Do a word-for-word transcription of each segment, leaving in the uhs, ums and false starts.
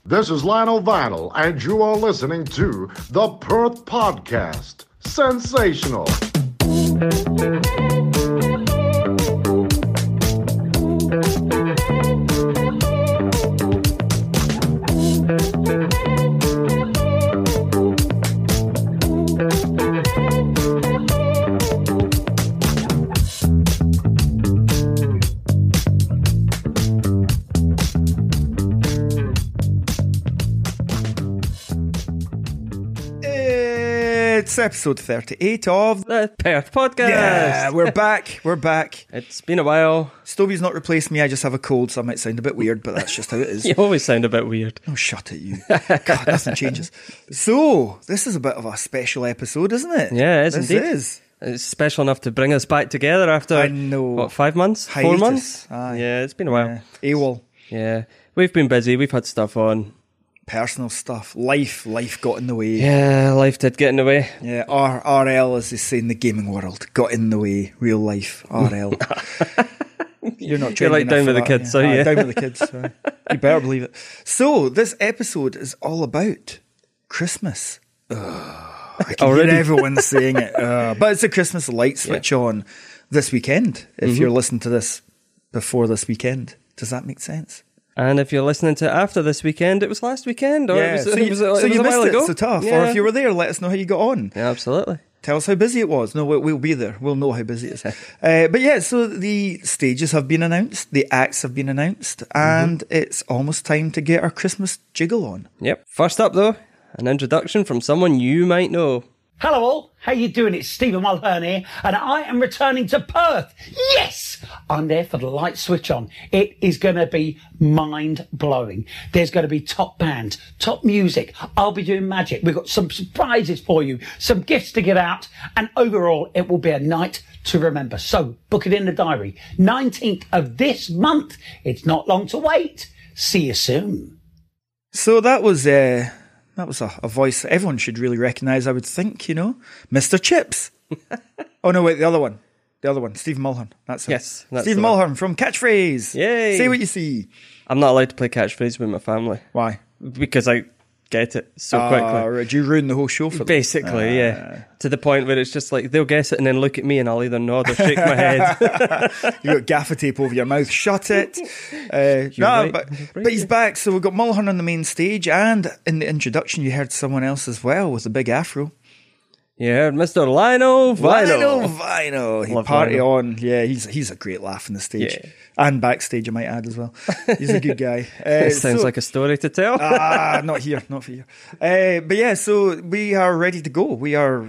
This is Lionel Vinyl, and you are listening to the Perth Podcast. Sensational. It's episode thirty-eight of the Perth Podcast. Yeah, we're back. We're back. It's been a while. Stobie's not replaced me. I just have a cold, so I might sound a bit weird, but that's just how it is. You always sound a bit weird. Oh, shut it, you. God, nothing changes. So, this is a bit of a special episode, isn't it? Yeah, it is this indeed. Is. It's special enough to bring us back together after, I know. what, five months? Hiatus. Four months? Aye. Yeah, it's been a while. Yeah. AWOL. Yeah. We've been busy. We've had stuff on. Personal stuff. Life. Life got in the way. Yeah, life did get in the way. Yeah, R- RL, as they say in the gaming world, got in the way. Real life. R L. You're not You're like enough down for with the that, kids, yeah. are you? Ah, down with the kids. So you better believe it. So, this episode is all about Christmas. Ugh, I can Already? hear everyone saying it. Uh, but it's a Christmas light switch yeah. on this weekend, if mm-hmm. you're listening to this before this weekend. Does that make sense? And if you're listening to it after this weekend, it was last weekend, or yeah. it was, so it you, was, it so was you a missed while it, ago. so tough. Yeah. Or if you were there, let us know how you got on. Yeah, absolutely. Tell us how busy it was. No, we'll, we'll be there. We'll know how busy it is. uh, but yeah, so the stages have been announced, the acts have been announced, and mm-hmm. it's almost time to get our Christmas jiggle on. Yep. First up, though, an introduction from someone you might know. Hello all, how you doing? It's Stephen Mulhern here, and I am returning to Perth. Yes! I'm there for the light switch on. It is going to be mind-blowing. There's going to be top band, top music. I'll be doing magic. We've got some surprises for you, some gifts to give out, and overall, it will be a night to remember. So, book it in the diary. nineteenth of this month. It's not long to wait. See you soon. So that was... Uh... That was a, a voice that everyone should really recognise, I would think, you know. Mister Chips. Oh, no, wait, the other one. The other one, Stephen Mulhern. That's it. Yes. That's Stephen Mulhern from Catchphrase. Yay. Say what you see. I'm not allowed to play Catchphrase with my family. Why? Because I get it so uh, quickly. Do you ruin the whole show for them? Basically, uh, yeah. To the point where it's just like, they'll guess it and then look at me and I'll either nod or shake my head. You got gaffer tape over your mouth. Shut it. Uh, no, right. but, right, but he's yeah. back. So we've got Mulhern on the main stage, and in the introduction you heard someone else as well with a big afro. Yeah, Mister Lionel Vinyl. Lionel Vinyl. He Love party Lionel. on. Yeah, he's he's a great laugh on the stage. Yeah. And backstage, I might add as well. He's a good guy. Uh, It sounds so, like a story to tell. ah, not here, not for you. Uh, but yeah, so we are ready to go. We are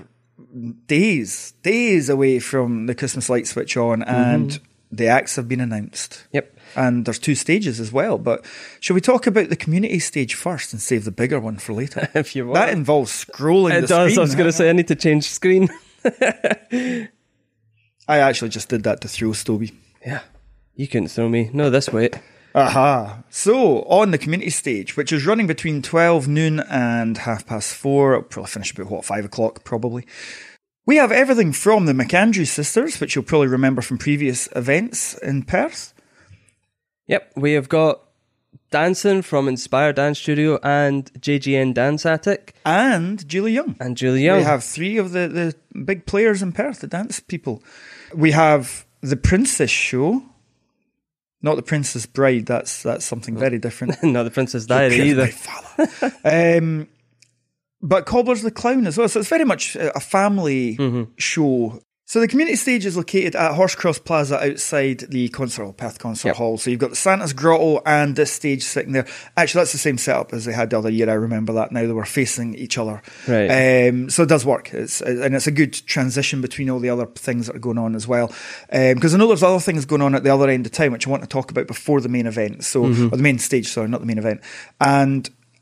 days, days away from the Christmas light switch on, and mm-hmm. the acts have been announced. Yep. And there's two stages as well. But shall we talk about the community stage first and save the bigger one for later? If you want. That involves scrolling It the does. screen. I was going to say I need to change screen. I actually just did that to throw Stobie. Yeah. You couldn't throw me. No, this way. Aha. So, on the community stage, which is running between twelve noon and half past four, it'll probably finish about, what, five o'clock, probably. We have everything from the McAndrew sisters, which you'll probably remember from previous events in Perth. Yep. We have got dancing from Inspire Dance Studio and J G N Dance Attic. And Julie Young. And Julie Young. We have three of the, the big players in Perth, the dance people. We have the Princess Show. Not the Princess Bride, that's that's something very different. Not the Princess Diary either. My father. um, but Cobbler's the Clown as well. So it's very much a family mm-hmm. show. So the community stage is located at Horsecross Plaza outside the concert hall, Perth Concert yep. Hall. So you've got the Santa's Grotto and this stage sitting there. Actually, that's the same setup as they had the other year. I remember that now. They were facing each other. Right. Um, so it does work. It's, and it's a good transition between all the other things that are going on as well. Because um, I know there's other things going on at the other end of town, which I want to talk about before the main event. So, mm-hmm. or the main stage, sorry, not the main event. And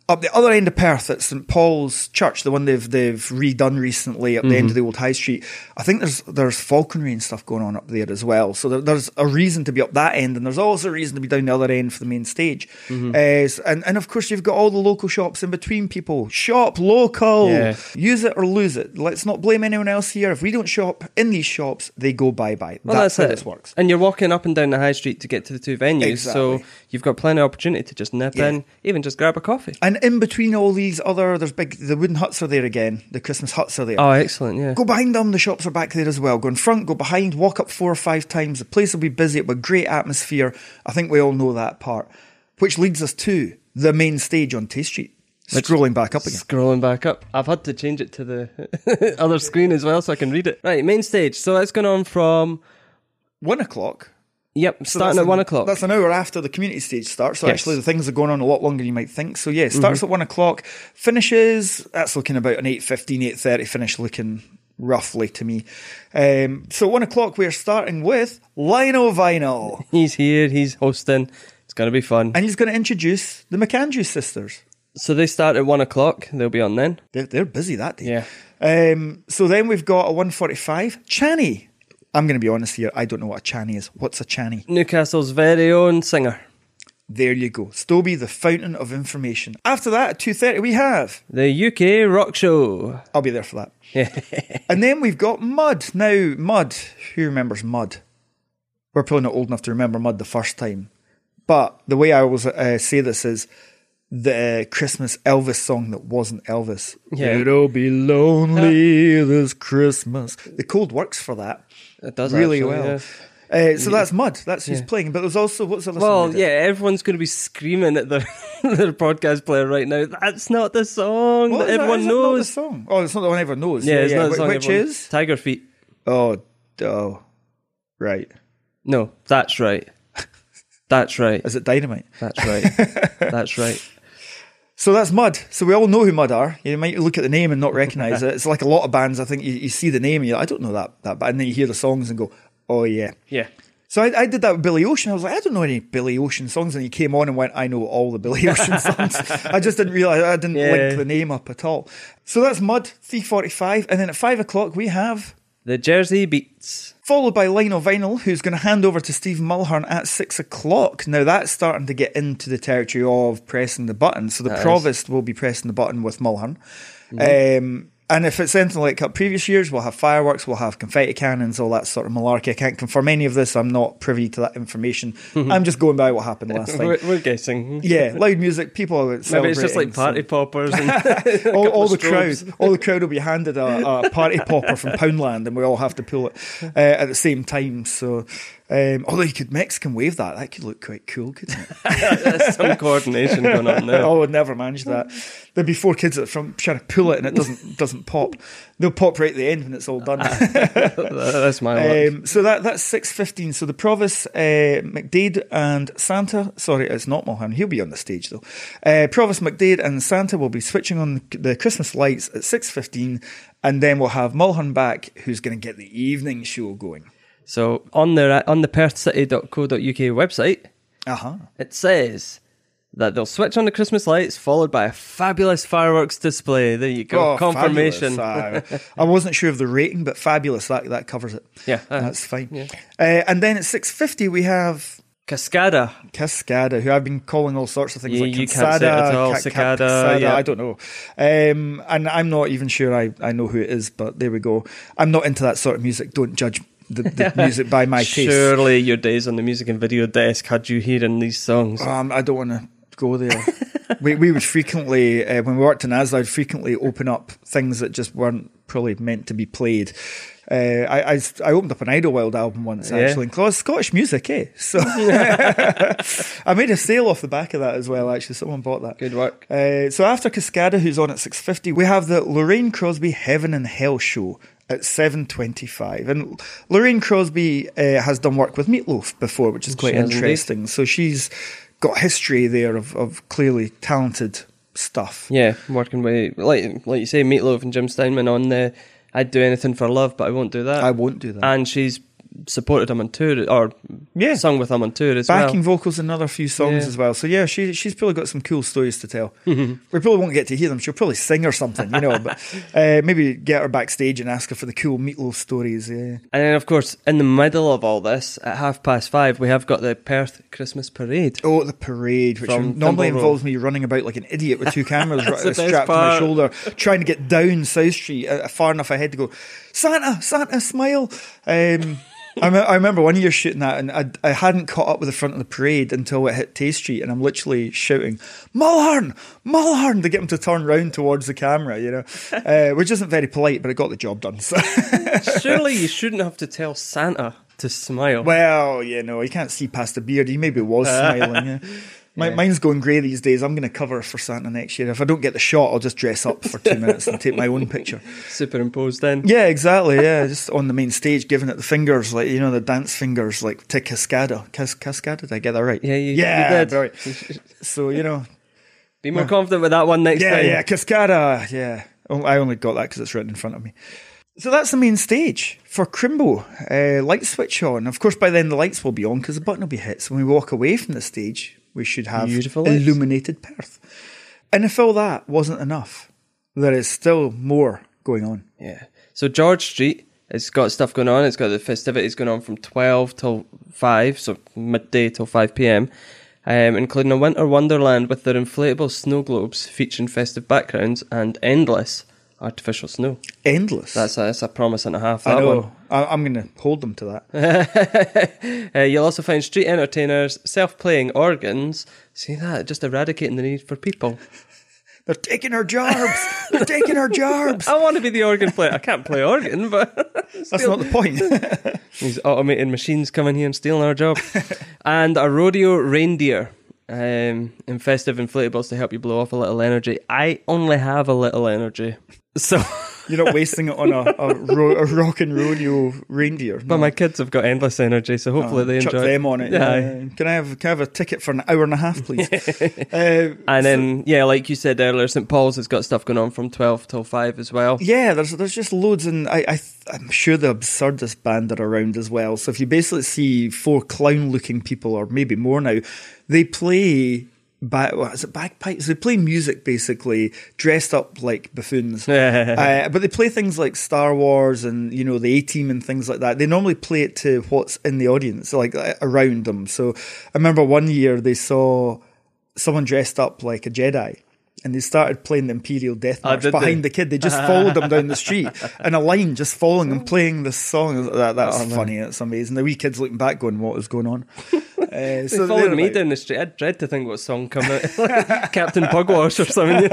Up the other end of Perth at St Paul's Church, the one they've they've redone recently at the mm-hmm. end of the old High Street, I think there's there's falconry and stuff going on up there as well. So there, there's a reason to be up that end, and there's also a reason to be down the other end for the main stage. Mm-hmm. Uh, so, and, and of course, you've got all the local shops in between people. Shop local. Yeah. Use it or lose it. Let's not blame anyone else here. If we don't shop in these shops, they go bye-bye. Well, that's, that's how it. this works. And you're walking up and down the High Street to get to the two venues. Exactly. So you've got plenty of opportunity to just nip yeah. in, even just grab a coffee. And in between all these other, there's big, the wooden huts are there again. The Christmas huts are there. Oh, excellent, yeah. Go behind them, the shops are back there as well. Go in front, go behind, walk up four or five times. The place will be busy, with great atmosphere. I think we all know that part. Which leads us to the main stage on Tay Street. Which, scrolling back up again. Scrolling back up. I've had to change it to the other screen as well so I can read it. Right, main stage. So that's going on from... One o'clock. Yep, so starting at an, one o'clock. That's an hour after the community stage starts. So yes. actually the things are going on a lot longer than you might think. So yeah, it starts mm-hmm. at one o'clock. Finishes, that's looking about an eight fifteen, eight thirty finish, looking roughly to me. Um, so one o'clock we're starting with Lionel Vinyl. He's here, he's hosting. It's going to be fun. And he's going to introduce the McAndrew sisters. So they start at one o'clock. They'll be on then. They're, they're busy that day. Yeah. Um, so then we've got a one forty-five. Channy. I'm going to be honest here. I don't know what a Channy is. What's a Channy? Newcastle's very own singer. There you go. Stoby, the fountain of information. After that, at two thirty, we have... the U K Rock Show. I'll be there for that. And then we've got Mud. Now, Mud. Who remembers Mud? We're probably not old enough to remember Mud the first time. But the way I always uh, say this is... the uh, Christmas Elvis song that wasn't Elvis. Yeah. It'll be lonely this Christmas. The code works for that. It does really actually, well. Yeah. Uh, so that's Mud. That's who's yeah. playing. But there's also what's the other well, song? yeah, everyone's going to be screaming at their their podcast player right now. That's not the song what that is everyone that? knows. Not the song. Oh, it's not the one everyone knows. Yeah, yeah it's yeah. not the song Which everyone... is Tiger Feet. Oh, oh, right. No, that's right. That's right. Is it Dynamite? That's right. That's right. So that's Mud. So we all know who Mud are. You might look at the name and not recognise it. It's like a lot of bands. I think you, you see the name and you're like, I don't know that, that band. And then you hear the songs and go, oh yeah. Yeah. So I, I did that with Billy Ocean. I was like, I don't know any Billy Ocean songs. And he came on and went, I know all the Billy Ocean songs. I just didn't realise, I didn't yeah. link the name up at all. So that's Mud, three forty-five. And then at five o'clock we have... the Jersey Beats. Followed by Lionel Vinyl, who's going to hand over to Steve Mulhern at six o'clock. Now that's starting to get into the territory of pressing the button. So the that Provost is. will be pressing the button with Mulhern. Mm-hmm. Um, and if it's anything like previous years, we'll have fireworks, we'll have confetti cannons, all that sort of malarkey. I can't confirm any of this. I'm not privy to that information. Mm-hmm. I'm just going by what happened last time. We're, we're guessing. Yeah, loud music, people are celebrating. Maybe it's just like party so. poppers. And all, all the crowd, all the crowd will be handed a, a party popper from Poundland, and we all have to pull it uh, at the same time. So, um, although you could Mexican wave that, that could look quite cool, couldn't it? There's some coordination going on there. I would never manage that. There'd be four kids at the front trying to pull it, and it doesn't doesn't pop. They'll pop right at the end when it's all done. That's my um, So that that's six fifteen. So the Provost, uh, McDade and Santa. Sorry, it's not Mulhern. He'll be on the stage though. Uh, Provost, McDade and Santa will be switching on the Christmas lights at six fifteen, and then we'll have Mulhern back, who's going to get the evening show going. So on the on the perth city dot co dot U K website, uh-huh. it says that they'll switch on the Christmas lights, followed by a fabulous fireworks display. There you go, oh, confirmation. Uh, I wasn't sure of the rating, but fabulous, that that covers it. Yeah. Uh, That's fine. Yeah. Uh, and then at six fifty we have... Cascada. Cascada, who I've been calling all sorts of things yeah, like you Casada, can't say it at all. Ca- Cicada, Casada, yeah. I don't know. Um, and I'm not even sure I, I know who it is, but there we go. I'm not into that sort of music. Don't judge the, the music by my taste. Surely your days on the music and video desk had you hearing these songs. Um, I don't want to go there. we we would frequently, uh, when we worked in Asda, I'd frequently open up things that just weren't probably meant to be played. Uh, I, I I opened up an Idlewild album once, yeah. actually, and it's Scottish music, eh? So I made a sale off the back of that as well, actually. Someone bought that. Good work. Uh, so after Cascada, who's on at six fifty, we have the Lorraine Crosby Heaven and Hell show at seven twenty-five. And Lorraine Crosby uh, has done work with Meatloaf before, which is quite she interesting. Indeed. So she's got history there of, of clearly talented stuff. Yeah, working with, like like you say, Meatloaf and Jim Steinman on the I'd Do Anything for Love, but I won't do that. I won't do that. And she's supported him on tour, or Yeah. sung with him on tour as Backing well. vocals in another few songs Yeah. as well. So yeah, she she's probably got some cool stories to tell. We probably won't get to hear them. She'll probably sing or something, you know. But uh, maybe get her backstage and ask her for the cool Meatloaf stories. Yeah. And then, of course, in the middle of all this, at half past five, we have got the Perth Christmas Parade. Oh, the parade, which From normally Thimble involves me running about like an idiot with two cameras That's the right, best strapped to my part. shoulder, trying to get down South Street uh, far enough ahead to go, Santa, Santa, smile. Um, I, me- I remember one year shooting that, and I, I hadn't caught up with the front of the parade until it hit Tay Street, and I'm literally shouting, Mulhern, Mulhern, to get him to turn round towards the camera, you know, uh, which isn't very polite, but it got the job done. So. Surely you shouldn't have to tell Santa to smile. Well, you know, he can't see past the beard. He maybe was smiling. Yeah. My, Yeah. Mine's going grey these days. I'm going to cover for Santa next year. If I don't get the shot, I'll just dress up for two minutes and take my own picture. Superimposed then. Yeah, exactly. Yeah, just on the main stage, giving it the fingers, like, you know, the dance fingers, like to Cascada. Cas- Cascada, did I get that right? Yeah, you, yeah, you did. right. So, you know, Be more confident with that one next yeah, time. yeah, Cascada. Yeah, Oh, I only got that because it's written in front of me. So that's the main stage for Crimbo. Uh, light switch on. Of course, by then the lights will be on because the button will be hit. So when we walk away from the stage, we should have Beautiful lights. illuminated Perth. And if all that wasn't enough, there is still more going on. Yeah. So George Street, it's got stuff going on. It's got the festivities going on from twelve till five, so midday till five p.m, um, including a winter wonderland with their inflatable snow globes featuring festive backgrounds and endless artificial snow. Endless. That's a, that's a promise and a half, I that know. one. I, I'm going to hold them to that. uh, you'll also find street entertainers, self-playing organs. See that? Just eradicating the need for people. They're taking our jobs. They're taking our jobs. I want to be the organ player. I can't play organ, but That's not the point. these automated machines coming here and stealing our job. And a rodeo reindeer um, in festive inflatables to help you blow off a little energy. I only have a little energy. So, You're not wasting it on a, a, ro- a rock and rodeo reindeer. but my kids have got endless energy, so hopefully they Chuck enjoy them it. on it. Yeah. Yeah. Can I have can I have a ticket for an hour and a half, please? uh, And then, yeah, like you said earlier, Saint Paul's has got stuff going on from twelve till five as well. yeah, there's there's just loads, and I, I I'm sure the Absurdist band are around as well. So if you basically see four clown-looking people, or maybe more now, they play. Ba- what is it, bagpipes? They play music basically, dressed up like buffoons. uh, but they play things like Star Wars and, you know, the A-Team and things like that. They normally play it to what's in the audience, like uh, around them. So I remember one year they saw someone dressed up like a Jedi. And they started playing the Imperial Death Oh, March did behind they? the kid. They just followed him down the street in a line, just following him, playing this song. That, that's Oh, man. funny. That's amazing. The wee kids looking back going, what was going on? Uh, They so followed they're me like- down the street. I'd dread to think what song come out. Captain Pugwash or something.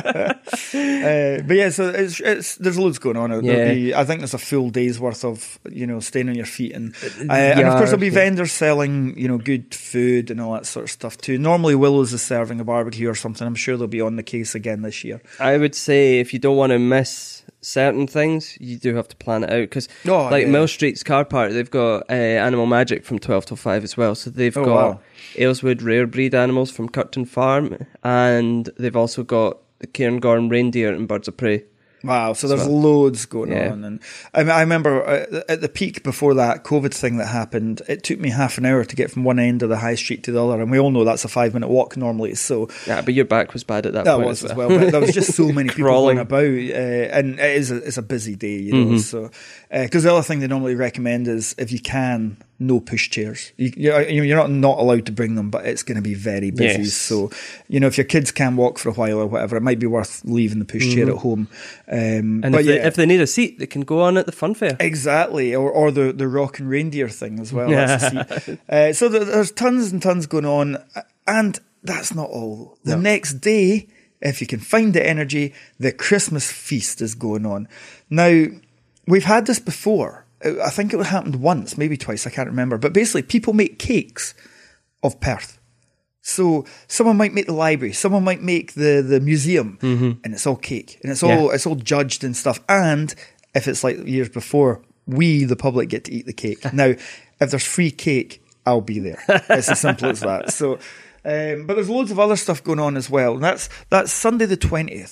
Uh, but yeah, so it's, it's there's loads going on. There'll Yeah. be, I think there's a full day's worth of, you know, staying on your feet, and uh, and of course there'll be yeah. vendors selling, you know, good food and all that sort of stuff too. Normally Willows is serving a barbecue or something. I'm sure they'll be on the case again this year. I would say if you don't want to miss certain things, you do have to plan it out. Because, Oh, like yeah. Mill Street's car park, they've got uh, Animal Magic from twelve till five as well. So they've Oh, got wow. Ayleswood rare breed animals from Curtin Farm, and they've also got the Cairngorm reindeer and birds of prey. Wow, so there's So- loads going Yeah. on, and I, I remember uh, at the peak before that COVID thing that happened, it took me half an hour to get from one end of the high street to the other, and we all know that's a five minute walk normally. So Yeah, but your back was bad at that, that point was as as well. well. But there was just so many people Crawling. going about, uh, and it is a, it's a busy day, you know. Mhm. So because the other thing they normally recommend is if you can, no push chairs. You, you're, you're not not allowed to bring them, but it's going to be very busy. Yes. So you know, if your kids can walk for a while or whatever, it might be worth leaving the push chair at home. Um, And but if, yeah. they, if they need a seat, they can go on at the fun fair. Exactly, or or the, the rock and reindeer thing as well. That's a seat. Uh, so there, there's tons and tons going on, and that's not all. The No. next day, if you can find the energy, the Christmas feast is going on. Now, we've had this before. I think it happened once, maybe twice, I can't remember. But basically, people make cakes of Perth. So someone might make the library, someone might make the, the museum, and it's all cake, and it's all Yeah. it's all judged and stuff. And if it's like years before, we the public get to eat the cake. Now, if there's free cake, I'll be there. It's as simple as that. So, um, but there's loads of other stuff going on as well, and that's that's Sunday the twentieth.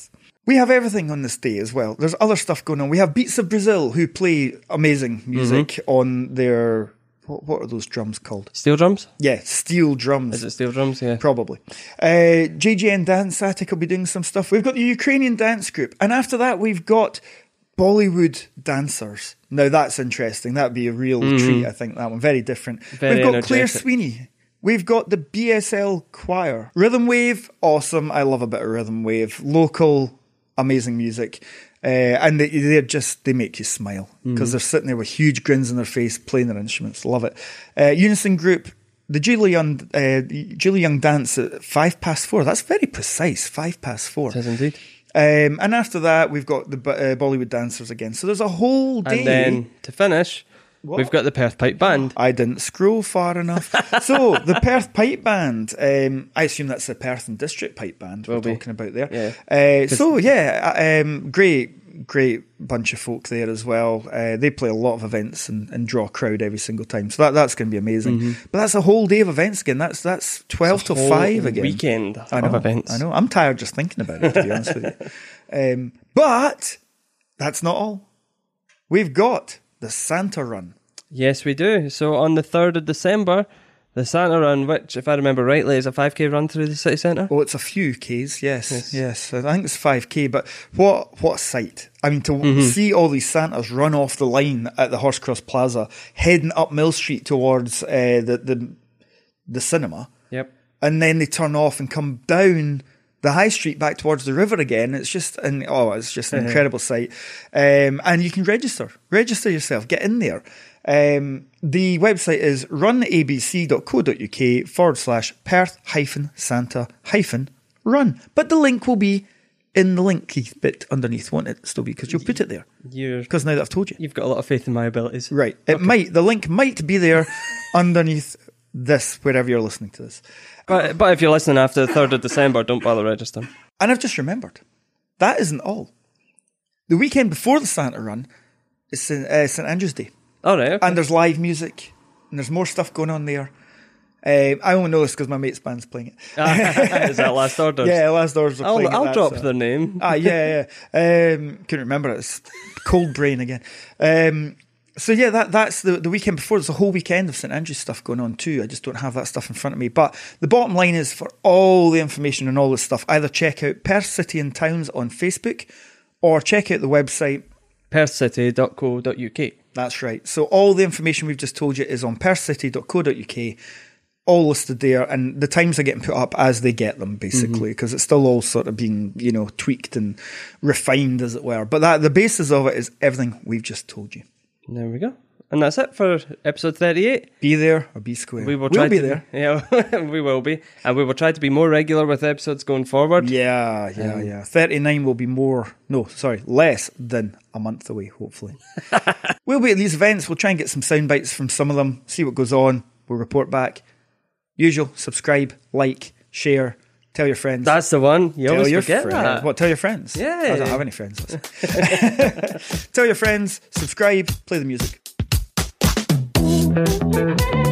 We have everything on this day as well. There's other stuff going on. We have Beats of Brazil, who play amazing music mm-hmm. on their... What, what are those drums called? Steel drums? Yeah, steel drums. Is it steel drums? Yeah. Probably. Uh, J G N Dance Attic will be doing some stuff. We've got the Ukrainian dance group. And after that, we've got Bollywood dancers. Now, that's interesting. That'd be a real mm-hmm. treat, I think, that one. Very different. Very we've got energetic. Claire Sweeney. We've got the B S L Choir. Rhythm Wave, awesome. I love a bit of Rhythm Wave. Local, amazing music. Uh, and they, they're just, they make you smile because mm. they're sitting there with huge grins on their face playing their instruments. Love it. Uh, Unison Group, the Julie Young, uh, Julie Young dance at five past four. That's very precise, five past four. It is indeed. Um, and after that, we've got the uh, Bollywood dancers again. So there's a whole day. And then to finish, what? We've got the Perth Pipe Band. I didn't scroll far enough. So, the Perth Pipe Band, um, I assume that's the Perth and District Pipe Band we're talking about there. Yeah. Uh, so, yeah, um, great, great bunch of folk there as well. Uh, they play a lot of events and, and draw a crowd every single time. So, that, that's going to be amazing. Mm-hmm. But that's a whole day of events again. That's that's twelve till five again. Weekend I know, of events. I know. I'm tired just thinking about it, to be honest with you. Um, but that's not all. We've got the Santa Run. Yes, we do. So on the third of December, the Santa Run, which, if I remember rightly, is a five K run through the city centre. Oh, it's a few Ks, yes. Yes, yes. I think it's five K, but what what a sight. I mean, to mm-hmm. see all these Santas run off the line at the Horsecross Plaza, heading up Mill Street towards uh, the, the, the cinema. Yep. And then they turn off and come down the high street back towards the river again. It's just an, oh, it's just an mm-hmm. incredible sight. Um, and you can register. Register yourself. Get in there. Um, the website is runabc.co.uk forward slash Perth hyphen Santa hyphen run. But the link will be in the link bit underneath, won't it still be? Because you'll put it there. Because now that I've told you. You've got a lot of faith in my abilities. Right. It okay. might, the link might be there underneath this, wherever you're listening to this. But, but if you're listening after the third of December, don't bother registering. And I've just remembered, that isn't all. The weekend before the Santa Run is Saint Uh, St Andrew's Day. All right, okay. And there's live music, and there's more stuff going on there. Um, I only know this because my mate's band's playing it. Is that Last Orders? Yeah, Last Orders are I'll, playing I'll it. I'll drop so. their name. Ah, yeah, yeah. Um, couldn't remember it. It's cold brain again. Um, so yeah, that that's the, the weekend before. There's a whole weekend of St Andrew's stuff going on too. I just don't have that stuff in front of me. But the bottom line is, for all the information and all this stuff, either check out Perth City and Towns on Facebook, or check out the website perth city dot co dot uk. That's right. So all the information we've just told you is on perth city dot co dot uk, all listed there, and the times are getting put up as they get them, basically, because mm-hmm. it's still all sort of being, you know, tweaked and refined, as it were. But that the basis of it is everything we've just told you. There we go. And that's it for episode thirty-eight. Be there or be square. We will try we'll be to, there. Yeah, we will be. And we will try to be more regular with episodes going forward. Yeah, yeah, um, yeah. thirty-nine will be more, no, sorry, less than a month away, hopefully. We'll be at these events. We'll try and get some sound bites from some of them, see what goes on. We'll report back. Usual, subscribe, like, share, tell your friends. That's the one. You tell always your forget friends. that. What, tell your friends? Yeah. I don't have any friends. Tell your friends, subscribe, play the music.